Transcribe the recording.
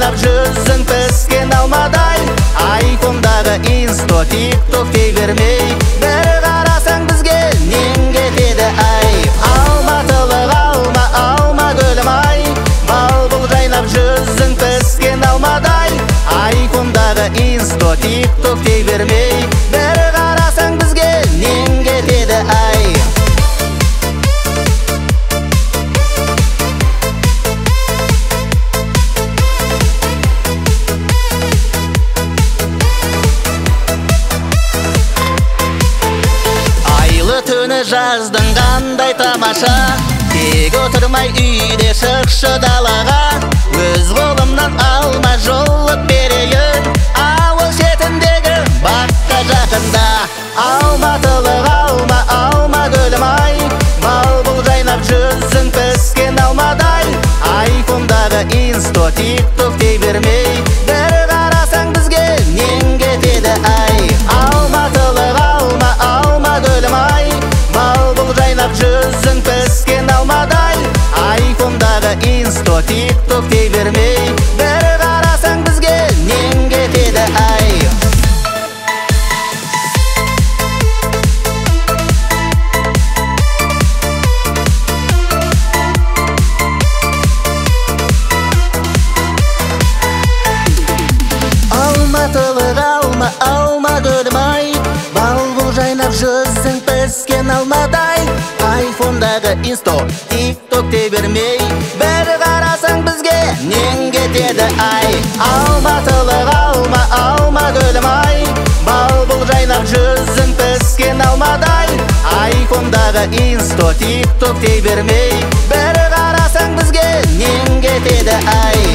жайнап жүзің піскен алмадай, айфондағы инсто, тикток дей бермей, бір қарасаң бізге нең кетеді ай. Алматылық алма, алма гүлім ай, бал-бұл жайнап жүзің піскен алмадай, айфондағы инсто, тикток дей бермей, бір қарасаң бізге нең кетеді ай. Түні жаздың қандай тамаша, тек отырмай үйде шықшы далаға, өз қолымнан алма жолып берейін, ауыл шетіндегі баққа жақында. Алматылық алма, алма гүлім ай, бал-бұл жайнап жүзің піскен алмадай, айфондағы инсто, тикток дей бермей, бір қарасаң бізге нең кетеді ай. Алматылық алма, алма гүлім ай, бал-бұл жайнап жүзің піскен алмадай, айфондағы инсто, тикток дей бермей, бір қарасаң бізге нең кетеді ай. Алматылық алма, алма гүлім ай, бал-бұл жайнап жүзің піскен алмадай, айфондағы инсто, тикток дей бермей, бір қарасаң бізге нең кетеді ай. Алматылық алма, алма гүлім ай, бал-бұл жайнап жүзің піскен алмадай, айфондағы инсто, тикток дей бермей, бір қарасаң бізге нең кетеді ай.